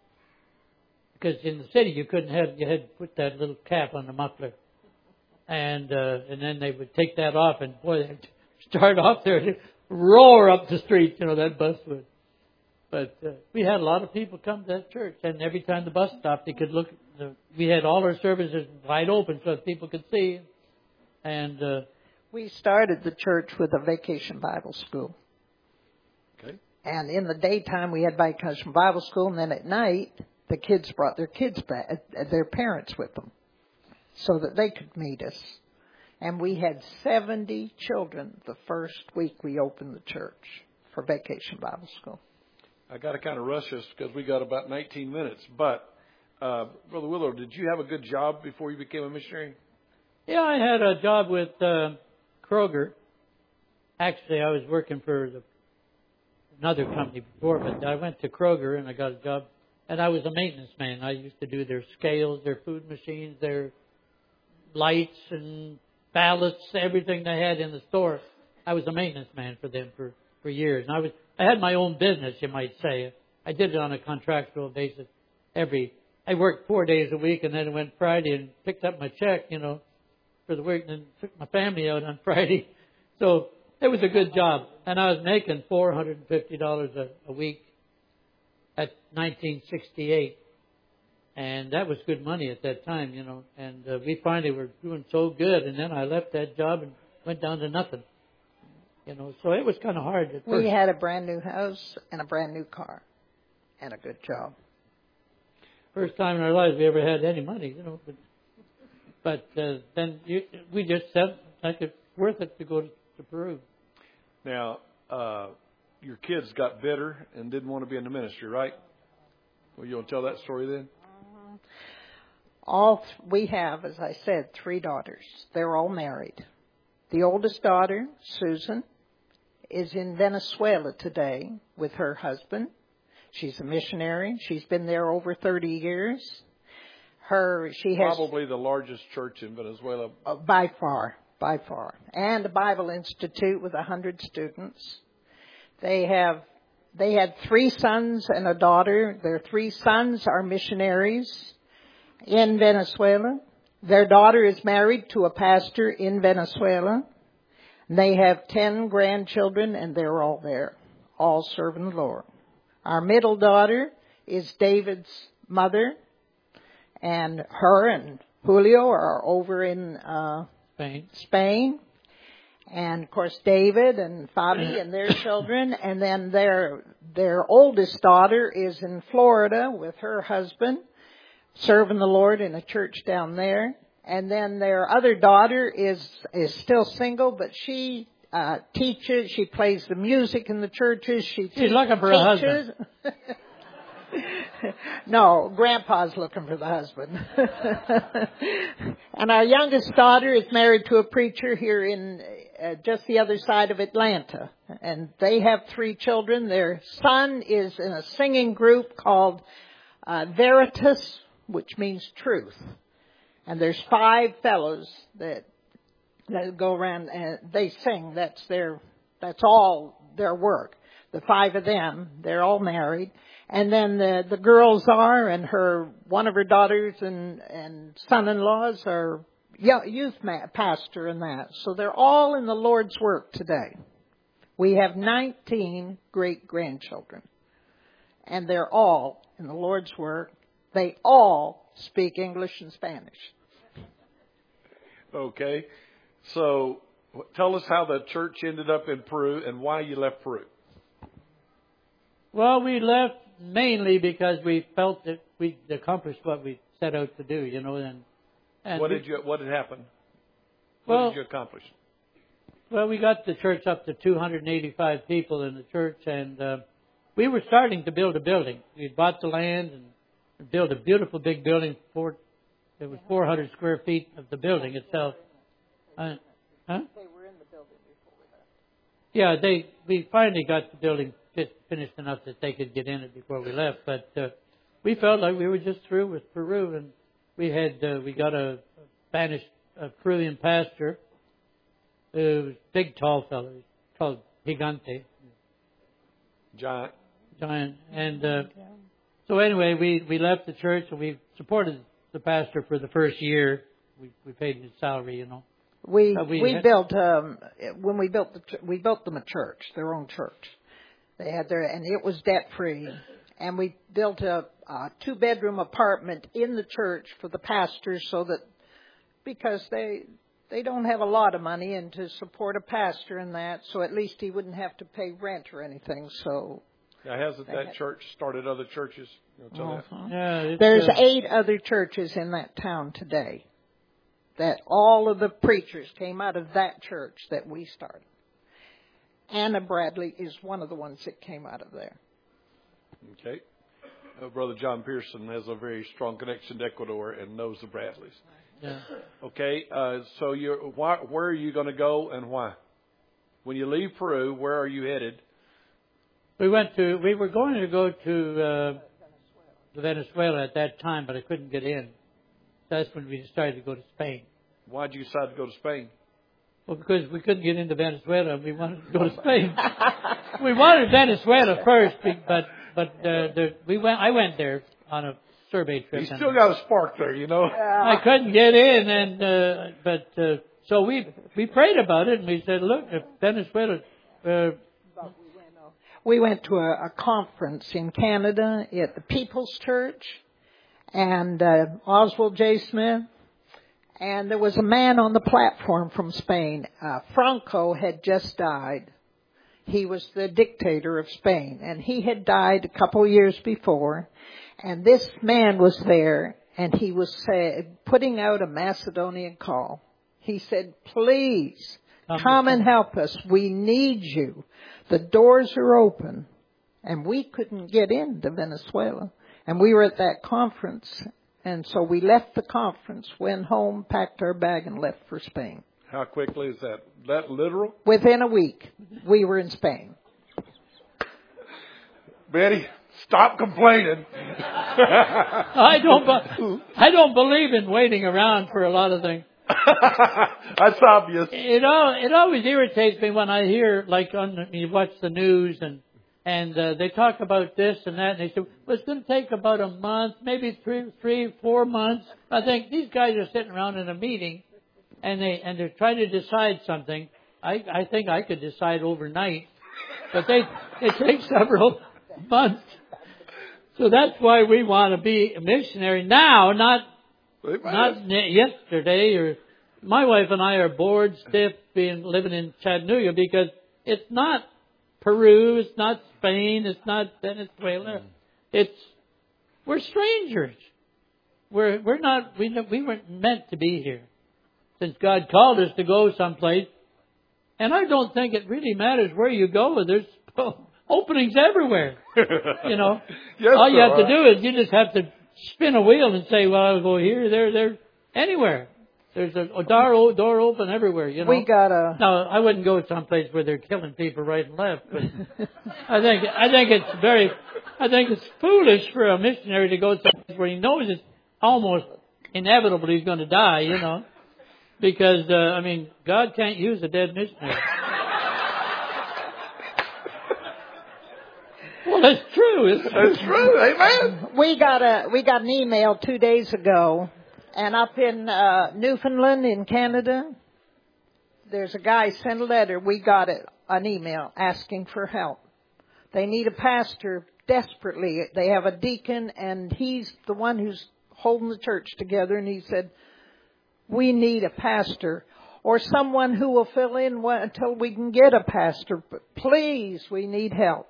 Because in the city you couldn't have, you had to put that little cap on the muffler. And uh, and then they would take that off, and boy, they'd start off there and roar up the street, you know, that bus would. But uh, we had a lot of people come to that church, and every time the bus stopped, they could look. The, we had all our services wide open so that people could see. And uh,
we started the church with a vacation Bible school.
Okay.
And in the daytime, we had vacation Bible school, and then at night, the kids brought their kids back, their parents with them, so that they could meet us. And we had seventy children the first week we opened the church for Vacation Bible School.
I got to kind of rush us because we got about nineteen minutes. But, uh, Brother Willow, did you have a good job before you became a missionary?
Yeah, I had a job with uh, Kroger. Actually, I was working for the, another company before, but I went to Kroger and I got a job. And I was a maintenance man. I used to do their scales, their food machines, their lights and ballots, everything they had in the store. I was a maintenance man for them for, for years. And I was I had my own business, you might say. I did it on a contractual basis. Every I worked four days a week, and then I went Friday and picked up my check, you know, for the work, and then took my family out on Friday. So it was a good job. And I was making four hundred fifty dollars a, a week at nineteen sixty-eight. And that was good money at that time, you know. And uh, we finally were doing so good. And then I left that job and went down to nothing. You know, so it was kind of hard at first.
We had a brand new house and a brand new car and a good job.
First time in our lives we ever had any money, you know. But, but uh, then you, we just said like it's worth it to go to to Peru.
Now, uh, your kids got bitter and didn't want to be in the ministry, right? Well, you want to tell that story then?
All th- we have, as I said, three daughters. They're all married. The oldest daughter, Susan, is in Venezuela today with her husband. She's a missionary. She's been there over thirty years. Her, she has
Probably the largest church in Venezuela.
uh, by far, by far, and a Bible Institute with a hundred students. They have, they had three sons and a daughter. Their three sons are missionaries in Venezuela. Their daughter is married to a pastor in Venezuela. They have ten grandchildren, and they're all there, all serving the Lord. Our middle daughter is David's mother, and her and Julio are over in uh,
Spain.
Spain. And, of course, David and Fabi and their children. And then their their oldest daughter is in Florida with her husband, serving the Lord in a church down there. And then their other daughter is is still single, but she uh, teaches. She plays the music in the churches. She
She's looking for a
teaches.
husband.
No, Grandpa's looking for the husband. And our youngest daughter is married to a preacher here in uh, just the other side of Atlanta. And they have three children. Their son is in a singing group called uh, Veritas, which means truth. And there's five fellows that that go around and they sing. That's their, that's all their work. The five of them, they're all married. And then the, the girls are, and her, one of her daughters and, and son-in-laws are youth pastor and that. So they're all in the Lord's work today. We have nineteen great-grandchildren. And they're all in the Lord's work. They all speak English and Spanish.
Okay. So tell us how the church ended up in Peru and why you left Peru.
Well, we left mainly because we felt that we accomplished what we set out to do, you know. And, and
what
we,
did you? What had happened? What
well,
did you accomplish?
Well, we got the church up to two hundred eighty-five people in the church, and uh, we were starting to build a building. We bought the land and built a beautiful big building. For, it was four hundred square feet of the building itself. Uh, huh?
They were in the building before we left.
Yeah, they. We finally got the building finished enough that they could get in it before we left. But uh, we felt like we were just through with Peru, and we had uh, we got a Spanish a Peruvian pastor, who was a big, tall fellow, called Gigante,
Giant,
giant. And uh, so anyway, we we left the church and we supported the pastor for the first year. We we paid his salary, you know.
We
Uh, we
we
had-
built um when we built the ch- we built them a church, their own church. They had their and it was debt free, and we built a, a two bedroom apartment in the church for the pastors, so that because they they don't have a lot of money and to support a pastor in that, so at least he wouldn't have to pay rent or anything. So
now hasn't that church started other churches? You know, tell that.
uh-huh.
Yeah, it's,
There's
uh,
eight other churches in that town today. That all of the preachers came out of that church that we started. Anna Bradley is one of the ones that came out of there.
Okay. Uh, Brother John Pearson has a very strong connection to Ecuador and knows the Bradleys.
yeah.
Okay. Uh, so you're, why, where are you going to go and why? When you leave Peru, where are you headed?
We went to. We were going to go to uh, Venezuela at that time, but I couldn't get in. That's when we decided to go to Spain.
Why did you decide to go to Spain?
Well, because we couldn't get into Venezuela, we wanted to go to Spain. We wanted Venezuela first, but but uh, the, we went. I went there on a survey trip.
You
and
still got a spark there, you know.
I couldn't get in, and uh, but uh, so we we prayed about it, and we said, look, if Venezuela. Uh,
We went to a, a conference in Canada at the People's Church, and uh, Oswald J. Smith, and there was a man on the platform from Spain. Uh, Franco had just died. He was the dictator of Spain, and he had died a couple of years before, and this man was there, and he was say, putting out a Macedonian call. He said, please,
Come,
Come and help us. We need you. The doors are open. And we couldn't get into Venezuela. And we were at that conference. And so we left the conference, went home, packed our bag, and left for Spain.
How quickly is that? That literal?
Within a week, we were in Spain.
Betty, stop complaining.
I don't. Be- I don't believe in waiting around for a lot of things.
That's obvious.
It all. It always irritates me when I hear, like, on you watch the news and and uh, they talk about this and that, and they say, well, it's going to take about a month, maybe three, three, four months. I think these guys are sitting around in a meeting, and they and they're trying to decide something. I I think I could decide overnight, but they it takes several months. So that's why we want to be a missionary now, not not yesterday. Or my wife and I are bored stiff being living in Chattanooga because it's not Peru, it's not Spain, it's not Venezuela. It's we're strangers. We're we're not we we weren't meant to be here. Since God called us to go someplace, and I don't think it really matters where you go. There's openings everywhere. You know,
yes,
all you
sir.
have to do is you just have to spin a wheel and say, "Well, I'll go here, there, there, anywhere." There's a, a door, door open everywhere. You know.
We got a.
No, I wouldn't go someplace where they're killing people right and left. But I think I think it's very, I think it's foolish for a missionary to go someplace where he knows it's almost inevitable he's going to die. You know, because uh, I mean, God can't use a dead missionary. Well, that's true. Isn't it?
That's true. Amen.
We got a we got an email two days ago, and up in uh, Newfoundland in Canada, there's a guy sent a letter. We got it, an email asking for help. They need a pastor desperately. They have a deacon, and he's the one who's holding the church together. And he said, "We need a pastor or someone who will fill in until we can get a pastor. But please, we need help."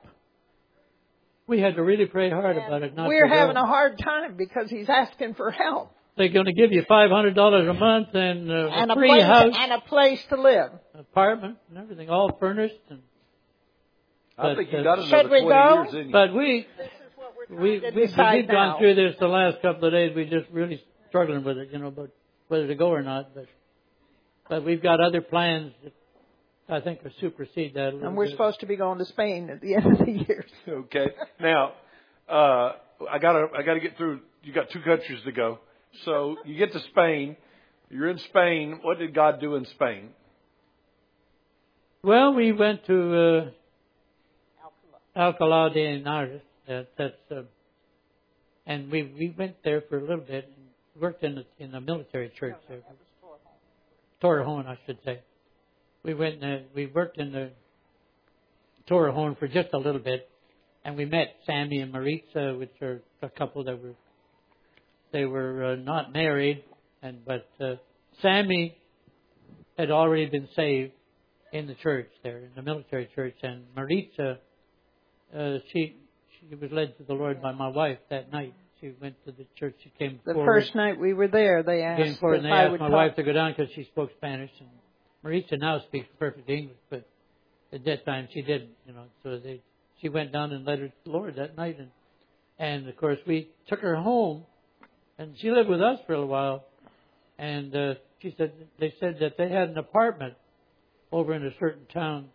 We had to really pray hard about it. Not
We're
to go.
having a hard time because he's asking for help.
They're going to give you five hundred dollars a month and, uh,
And
a
a
free
place
house,
and a place to live.
apartment, and everything, all furnished. And,
I
but,
think you
uh,
got another
should we
twenty
go?
years in you.
But we,
This is what we're
we,
trying to
we,
decide
we've gone
now.
through this the last couple of days. We're just really struggling with it, you know, but whether to go or not. But, but we've got other plans that I think will supersede that a little
And we're
bit.
supposed to be going to Spain at the end of the year.
Okay. Now, uh, I gotta, I gotta get through. You got two countries to go. So you get to Spain. You're in Spain. What did God do in Spain?
Well, we went to uh, Alcalá de Henares. That, that's, uh, and we we went there for a little bit and worked in the, in the military church there. Torrejon, I should say. We went. And, uh, we worked in the Torrejon for just a little bit, and we met Sammy and Maritza, which are a couple that were. They were uh, not married, and but uh, Sammy had already been saved in the church there, in the military church, and Maritza, uh, she she was led to the Lord by my wife that night. She went to the church. She came
The
forward.
first night we were there, they
Came
asked
forward
if
and they
I
asked
would
my
talk.
wife to go down because she spoke Spanish, and Maritza now speaks perfect English, but at that time she didn't, you know. So they, she went down and led her to the Lord that night, and and of course we took her home. And she lived with us for a little while, and uh, she said they said that they had an apartment over in a certain town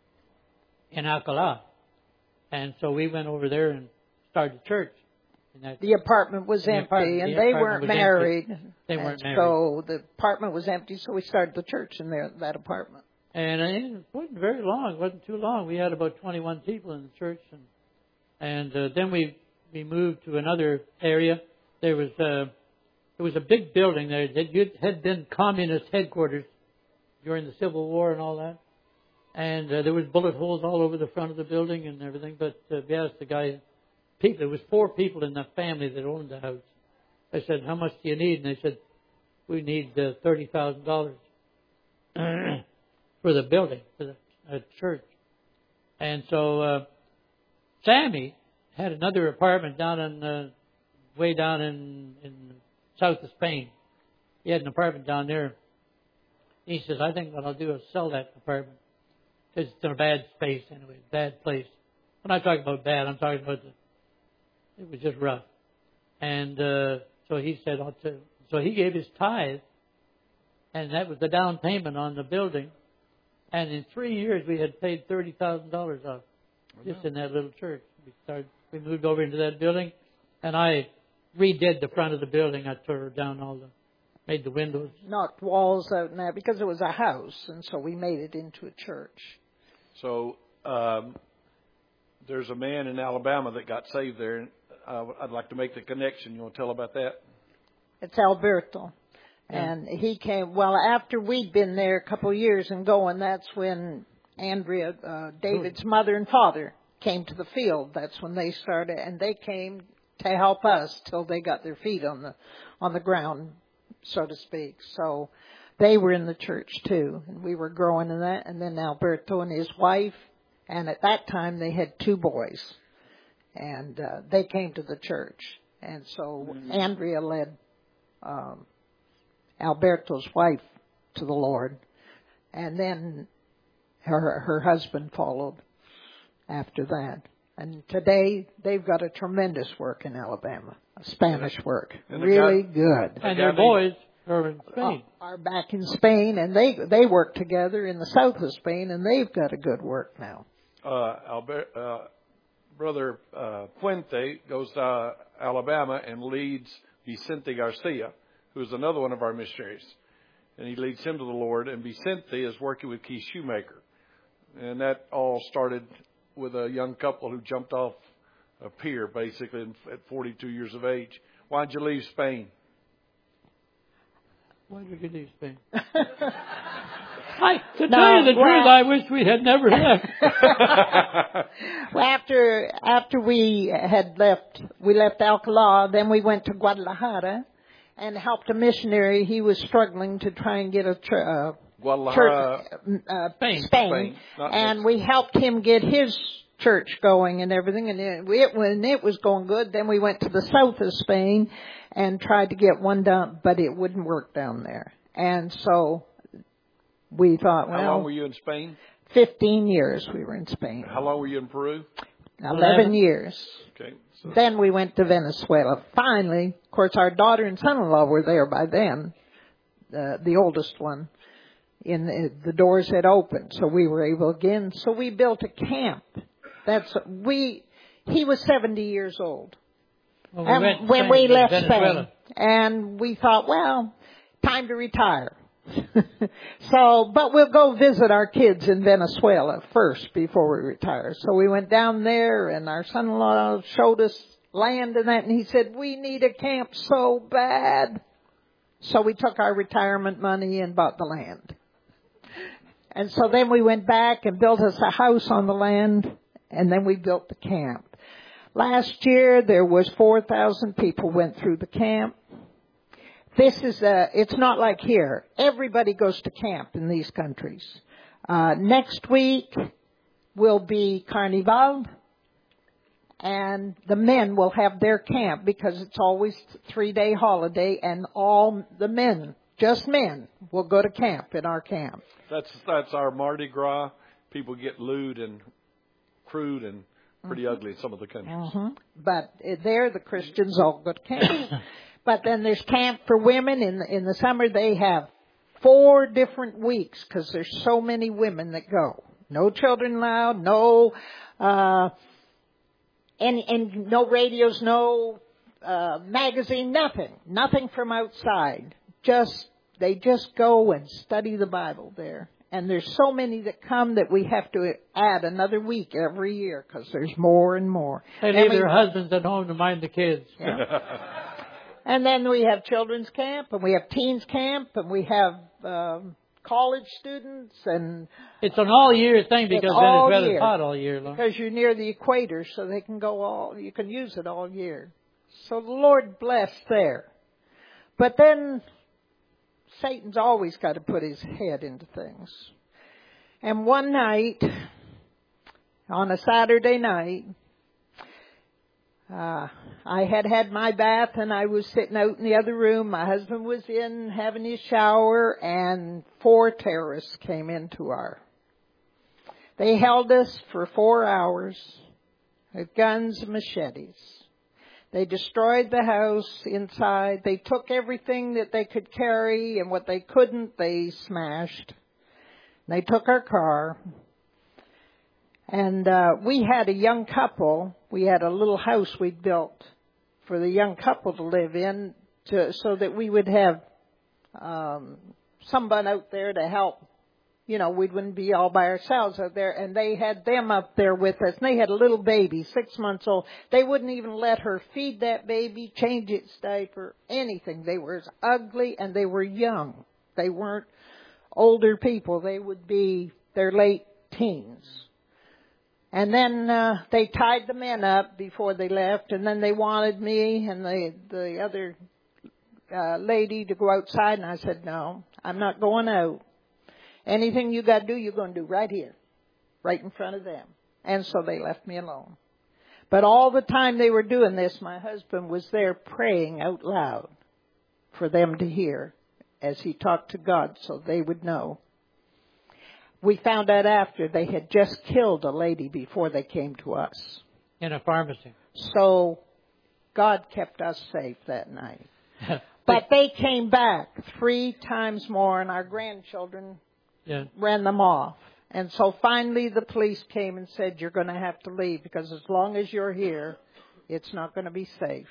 in Alcalá, and so we went over there and started church. And that,
The apartment was
the
empty,
apartment-
and
the
they
apartment
weren't
was empty.
married.
They weren't
and
married.
So the apartment was empty, so we started the church in there, that apartment.
And it wasn't very long; it wasn't too long. We had about twenty-one people in the church, and and uh, then we we moved to another area. There was a, there was a big building there that had been communist headquarters during the Civil War and all that. And uh, there was bullet holes all over the front of the building and everything. But uh, we asked the guy, people, there was four people in the family that owned the house. I said, "How much do you need?" And they said, "We need uh, thirty thousand dollars for the building, for the uh, church." And so uh, Sammy had another apartment down in uh, way down in, in south of Spain. He had an apartment down there. He says, I think what I'll do is sell that apartment because it's in a bad space anyway, bad place. When I talk about bad, I'm talking about the, it was just rough. And uh, so he said, I'll tell you. So he gave his tithe, and that was the down payment on the building. And in three years, we had paid thirty thousand dollars off just in that little church. We started, we moved over into that building, and I redid the front of the building. I tore down all the, made the windows.
Knocked walls out and that because it was a house, and so we made it into a church.
So um, there's a man in Alabama that got saved there. And uh, I'd like to make the connection. You want to tell about that?
It's Alberto. And he came, well, after we'd been there a couple of years and going, that's when Andrea, uh, David's mother and father, came to the field. That's when they started, and they came to help us till they got their feet on the on the ground, so to speak. So they were in the church too, and we were growing in that. And then Alberto and his wife, and at that time they had two boys, and uh, they came to the church. And so mm-hmm. Andrea led um, Alberto's wife to the Lord, and then her her husband followed after that. And today they've got a tremendous work in Alabama, a Spanish work, really
guy,
good.
And their boys are in Spain.
Uh, are back in Spain, and they they work together in the south of Spain, and they've got a good work now.
Uh, Albert, uh, Brother uh, Puente goes to uh, Alabama and leads Vicente Garcia, who is another one of our missionaries. And he leads him to the Lord. And Vicente is working with Keith Shoemaker. And that all started with a young couple who jumped off a pier, basically, at forty-two years of age. Why'd you leave Spain?
Why did you leave Spain? I, to
no,
tell you the
well,
truth, I wish we had never left.
Well, after after we had left, we left Alcalá, then we went to Guadalajara and helped a missionary. He was struggling to try and get a ch- uh,
Guadalajara,
church, uh,
Spain,
Spain,
Spain
and
Mexico.
we helped him get his church going and everything. And it, it, when it was going good, then we went to the south of Spain and tried to get one down, but it wouldn't work down there. And so we thought, well,
how long were you in Spain?
Fifteen years we were in Spain.
How long were you in Peru?
Eleven years.
Okay. So.
Then we went to Venezuela. Finally, of course, our daughter and son-in-law were there by then, uh, the oldest one. In the, the doors had opened, so we were able again. So we built a camp. That's we. He was seventy years old
Well, we
and
went
when
Spain,
we left
Venezuela.
Spain, and we thought, well, time to retire. So, but we'll go visit our kids in Venezuela first before we retire. So we went down there, and our son-in-law showed us land and that, and he said, we need a camp so bad. So we took our retirement money and bought the land. And so then we went back and built us a house on the land, and then we built the camp. Last year, there was four thousand people went through the camp. This is a, it's not like here. Everybody goes to camp in these countries. Uh, next week will be Carnival, and the men will have their camp because it's always a three-day holiday, and all the men, just men, will go to camp in our camp.
That's that's our Mardi Gras. People get lewd and crude and pretty mm-hmm. ugly in some of the countries.
Mm-hmm. But there, the Christians all go to camp. But then there's camp for women. In the, in the summer, they have four different weeks because there's so many women that go. No children allowed, no, uh, and, and no radios, no uh, magazine, nothing. Nothing from outside. Just, they just go and study the Bible there. And there's so many that come that we have to add another week every year because there's more and more.
They leave their husbands at home to mind the kids.
Yeah. And then we have children's camp, and we have teens camp, and we have um, college students, and
it's an all-year thing because Venezuela's
year,
hot all year long.
Because you're near the equator, so they can go all. You can use it all year. So the Lord bless there. But then Satan's always got to put his head into things. And one night, on a Saturday night, Uh, I had had my bath and I was sitting out in the other room. My husband was in having his shower and four terrorists came into our. They held us for four hours with guns and machetes. They destroyed the house inside. They took everything that they could carry, and what they couldn't, they smashed. They took our car. And uh, we had a young couple. We had a little house we'd built for the young couple to live in to, so that we would have um, someone out there to help. You know, we wouldn't be all by ourselves out there. And they had them up there with us. And they had a little baby, six months old. They wouldn't even let her feed that baby, change its diaper, anything. They were as ugly and they were young. They weren't older people. They would be their late teens. And then uh, they tied the men up before they left. And then they wanted me and the, the other uh, lady to go outside. And I said, no, I'm not going out. Anything you got to do, you're going to do right here, right in front of them. And so they left me alone. But all the time they were doing this, my husband was there praying out loud for them to hear as he talked to God so they would know. We found out after they had just killed a lady before they came to us.
In a pharmacy.
So God kept us safe that night. But they came back three times more, and our grandchildren yeah. ran them off. And so finally the police came and said, you're going to have to leave because as long as you're here, it's not going to be safe.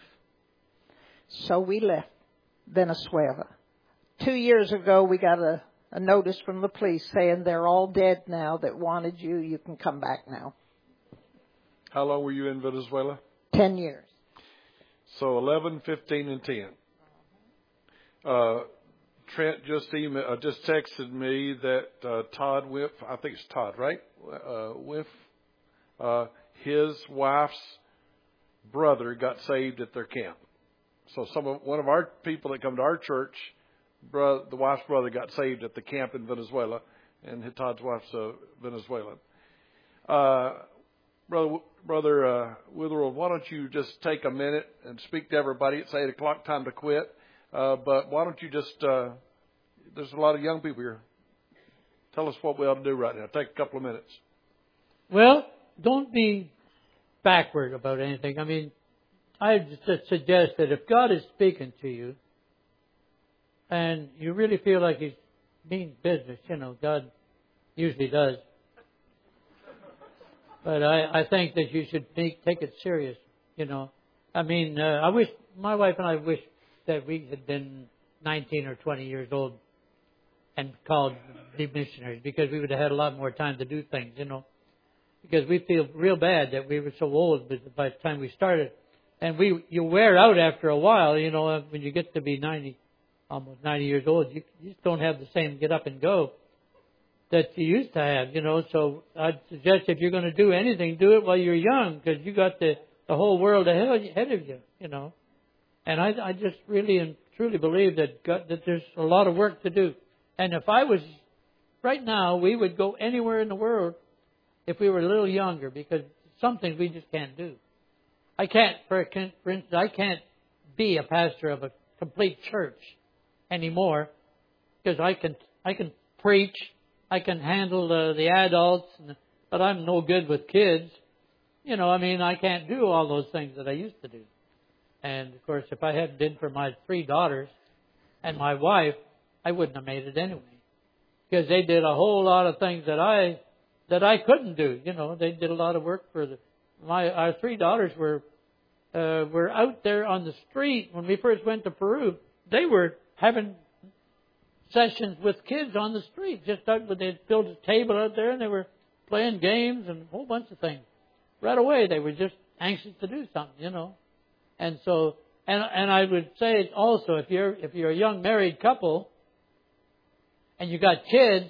So we left Venezuela. Two years ago, we got a, a notice from the police saying they're all dead now that wanted you. You can come back now.
How long were you in Venezuela?
Ten years.
So eleven, fifteen, and ten. Uh, Trent just email, uh, just texted me that uh, Todd Whiff, I think it's Todd, right? Uh, Whiff, uh, his wife's brother got saved at their camp. So some of one of our people that come to our church, bro, the wife's brother got saved at the camp in Venezuela, and Todd's wife's uh, Venezuelan. Uh, brother, brother uh, Witherell, why don't you just take a minute and speak to everybody? It's eight o'clock, time to quit. Uh, but why don't you just, uh, there's a lot of young people here. Tell us what we ought to do right now. Take a couple of minutes.
Well, don't be backward about anything. I mean, I just suggest that if God is speaking to you and you really feel like He's means business, you know, God usually does. But I, I think that you should make, take it serious, you know. I mean, uh, I wish, my wife and I wish that we had been nineteen or twenty years old and called the missionaries, because we would have had a lot more time to do things, you know. Because we feel real bad that we were so old by the time we started. And we, you wear out after a while, you know, when you get to be ninety, almost ninety years old, you, you just don't have the same get up and go that you used to have, you know. So I'd suggest if you're going to do anything, do it while you're young, because you got the, the whole world ahead of you, you know. And I, I just really and truly believe that God, that there's a lot of work to do. And if I was, right now, we would go anywhere in the world if we were a little younger, because some things we just can't do. I can't, for, for instance, I can't be a pastor of a complete church anymore, because I can I can preach, I can handle the, the adults, but I'm no good with kids. You know, I mean, I can't do all those things that I used to do. And, of course, if I hadn't been for my three daughters and my wife, I wouldn't have made it anyway. Because they did a whole lot of things that I that I couldn't do. You know, they did a lot of work for the, my our three daughters were uh, were out there on the street when we first went to Peru. They were having sessions with kids on the street. Just out when they built a table out there and they were playing games and a whole bunch of things. Right away, they were just anxious to do something, you know. And so, and and I would say also, if you're if you're a young married couple and you got kids,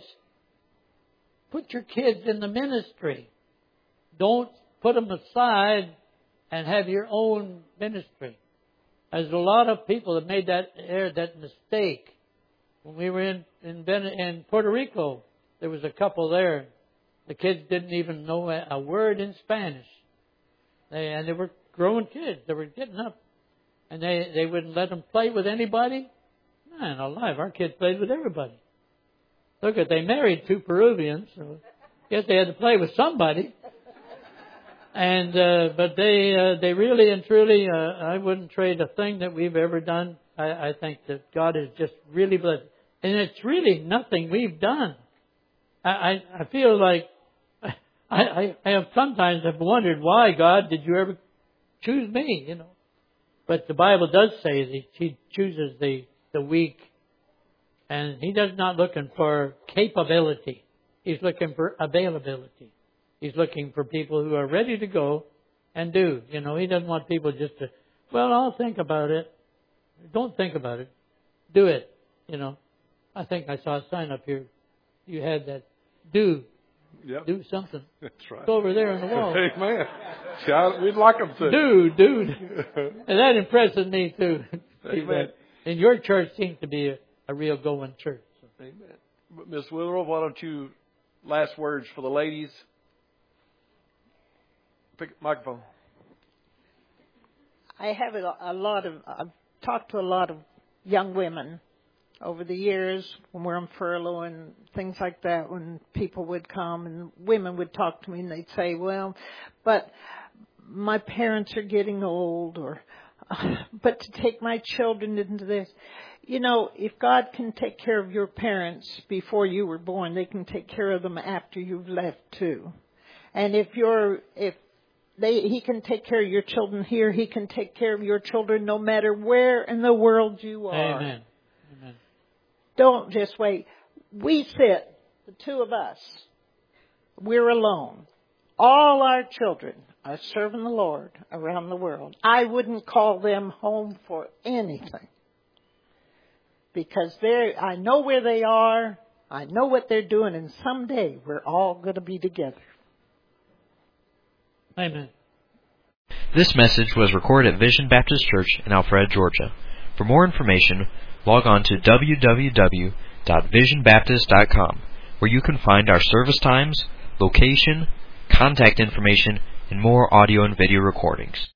put your kids in the ministry. Don't put them aside and have your own ministry. There's a lot of people that made that error, that mistake. When we were in in, in Puerto Rico, there was a couple there. The kids didn't even know a word in Spanish, they, and they were grown kids that were getting up, and they they wouldn't let them play with anybody. Man alive, our kids played with everybody. Look at, they married two Peruvians, so I guess they had to play with somebody. And uh, but they uh, they really and truly, uh, I wouldn't trade a thing that we've ever done. I, I think that God is just really blessed, and it's really nothing we've done. I I, I feel like I, I I have sometimes have wondered, why, God, did you ever choose me? You know, but the Bible does say that He chooses the the weak, and He does not looking for capability. He's looking for availability. He's looking for people who are ready to go and do. You know, He doesn't want people just to, well, I'll think about it. Don't think about it. Do it. You know, I think I saw a sign up here. You had that. Do.
Yep.
Do something.
That's right.
It's over there on the wall.
Amen. Shout, we'd like them to.
Do, do. And that impresses me too.
Amen.
And your church seems to be a, a real going church. So.
Amen. Miss Witherell, why don't you, last words for the ladies? Pick up the microphone.
I have a, a lot of, I've talked to a lot of young women over the years when we're on furlough and things like that, when people would come and women would talk to me and they'd say, well, but my parents are getting old, or, uh, but to take my children into this. You know, if God can take care of your parents before you were born, they can take care of them after you've left too. And if you're, if They, he can take care of your children here. He can take care of your children no matter where in the world you are.
Amen. Amen.
Don't just wait. We sit, the two of us, we're alone. All our children are serving the Lord around the world. I wouldn't call them home for anything. Because they're, I know where they are. I know what they're doing. And someday we're all going to be together.
Amen.
This message was recorded at Vision Baptist Church in Alpharetta, Georgia. For more information, log on to w w w dot vision baptist dot com, where you can find our service times, location, contact information, and more audio and video recordings.